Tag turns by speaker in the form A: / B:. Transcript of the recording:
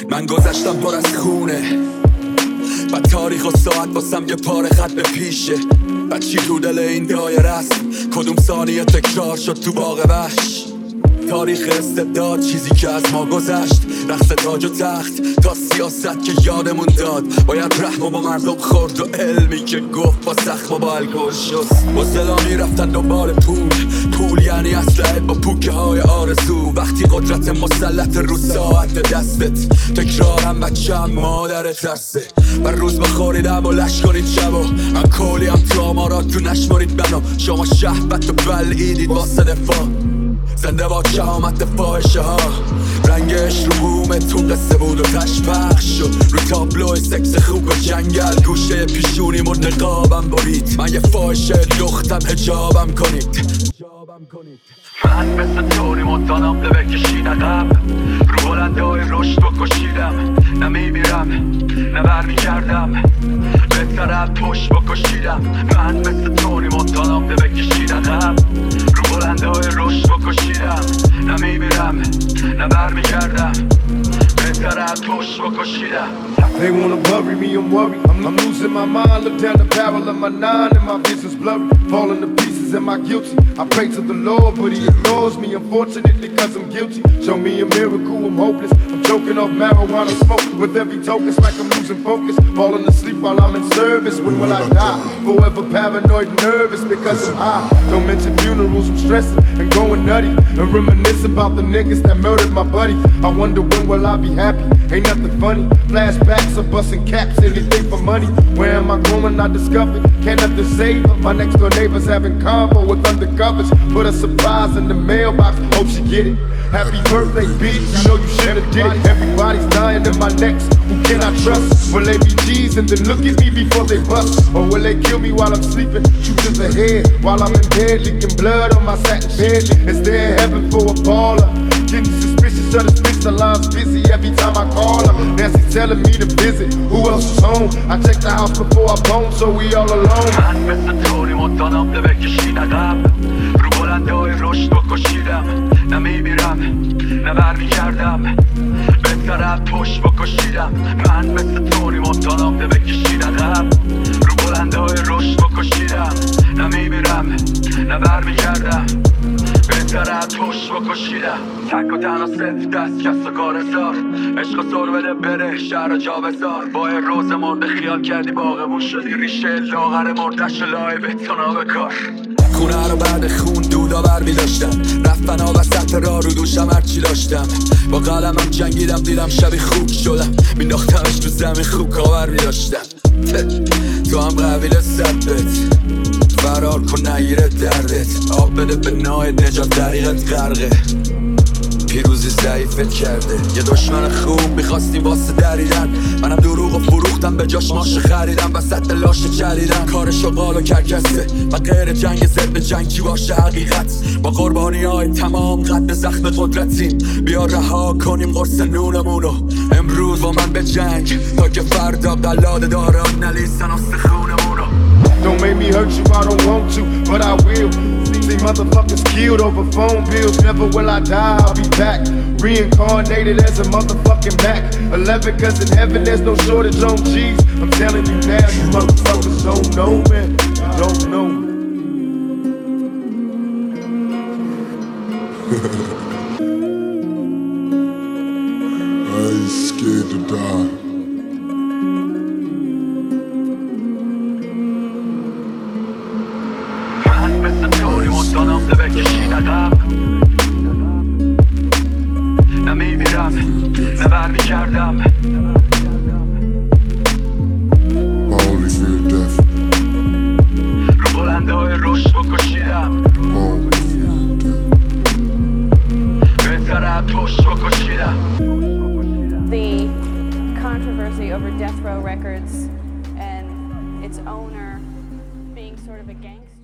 A: من گذشتم پر از خونه، و تاریخ و ساعت واسم یه پاره خط به پیشه. و چی رو دل این دایره است؟ کدوم ثانیه تکرار شد تو باغ وحش؟ تاریخ استبداد، چیزی که از ما گذشت، رقص تاج و تخت تا سیاست که یادمون داد. باید رحم و با مردم خورد و علمی که گفت با زخم و با الکل شست. با سلامی رفتن دنبال پول یعنی اسلحه با پوکه های آرزو. وقتی قدرت مسلط رو ساعت دستت، تکرارم بچه‌م مادر ترسه. و روز بخوریدم و لش کنید شبا، من کلیم تو آمارات تو نشمارید بنا. شما شهبت و بلعیدید واسه دفاع، زنده با شهامت فاحشه ها. رنگش رو بومتون قصه بود و تش پخش شد رو تابلو سکس خوب و جنگل. گوشه پیشونیم و نقابم برید، من یه فاحشه لختم حجابم کنید. من مثل توری مدانم ده بکشید عقب، رو بلنده های رشد بکشیدم. نمیمیرم نه برمیگردم، بهتره پشت بکشیدم. من مثل توری مدانم ده بکشید عقب، رو بلنده های رشد بکشیدم. نمیمیرم نه برمیگردم، بهتره پشت بکشیدم.
B: They wanna bury me, I'm worried. I'm losing my mind, look down the barrel of my nine and my vision's blurry. Falling to pieces, am I guilty? I pray to the Lord, but he ignores me, unfortunately, cause I'm guilty. Show me a miracle, I'm hopeless. I'm choking off marijuana smoke with every token, it's like I'm losing focus. Falling asleep while I'm in service, when will I die? Forever paranoid, nervous because I'm high. Don't mention funerals, I'm stressing and going nutty, and reminisce about the niggas that murdered my buddy. I wonder when will I be happy? Ain't nothing funny. Flashbacks of busting caps, anything for money. Where am I going? I discovered can't nothing save her. My next door neighbors having combo with undercovers. Put a surprise in the mailbox, hope she get it. Happy birthday, bitch, you know you should've did it. Everybody's dying in my necks, who can I trust? Will they be G's and then look at me before they bust? Or will they kill me while I'm sleeping, shoot to the head while I'm in bed, leaking blood on my satin bed? Is there heaven for a baller? Getting suspicious of this bitch, the line's busy every time I call her. Nancy telling me to visit, who else is home? I checked the house before I bone, so we all alone.
A: من مثل توری مدانم ده بکشید عقب، رو بلنده های رشد بکشیدم. نمیمیرم نه برمیگردم، بهتره پشت بکشیدم. من مثل توری مدانم ده بکشید عقب، رو بلنده های رشد بکشیدم. نمیمیرم نه برمیگردم، بهتره پشت بکشیدم. تک و تنها صفر دست کس و کارزار، عشق سر بده بره شهر و جا بزار. با روز مرده خیال کردی باغمون شدی، ریشه لاغر مردش لای بتونا به کار. خونه رو بعد خون دودا بر می داشتم، رفتن ها وسط را رو دوشم هرچی داشتم. با قلمم جنگیدم دیدم شبی خوب شدم، مینداختمش تو زمین خوب کاور می داشتم. تو هم قبیل ثبت فرار کن نگیره دردت، آب بده به نای نجات طریقت غرقه. پیروزی ضعیفت کرده، یه دشمن خوب میخواستی واسه دریدن. منم دروغ و فروختم به جاش ماشه خریدم، وسط لاشه چریدم. کار شغال و کرکسه و غیر جنگ ضد جنگ چی باشه حقیقت. با قربانی های تمام قد زخم قدرتیم، بیا رها کنیم قرص نونمونو امروز با من به جنگ، تا که فردا قلاده داران نلیسن استخونمونو.
B: Don't make me hurt you, I don't want to, but I will. See motherfuckers killed over phone bills. Never will I die, I'll be back, reincarnated as a motherfucking Mac 11, cause in heaven there's no shortage on G's. I'm telling you now, you motherfuckers don't know, man. You don't know.
C: I ain't scared to die.
A: مثل توری مدانم ده بکشید عقب، نمیمیرم نه برمیگردم.
C: Only fear death.
A: رو بلنده های رشد بکشیدم،
C: Only fear death.
A: بهتره پشت بکشیدم.
D: The controversy over Death Row Records and its owner being sort of a gangster.